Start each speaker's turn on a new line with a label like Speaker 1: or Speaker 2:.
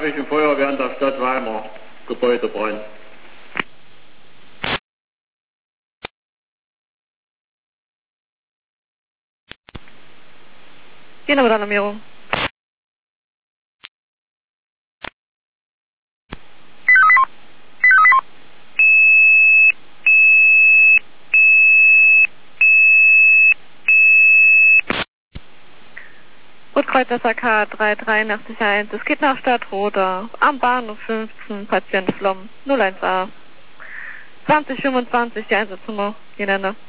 Speaker 1: Freiwilligen Feuerwehr in der Stadt Weimar, Gebäudebrand.
Speaker 2: Hier eine Alarmierung. Rotkreuz SAK 38381, es geht nach Stadtroda, am Bahnhof 15, Patient Flom, 01A. 2025, die Einsatznummer, die Nenne.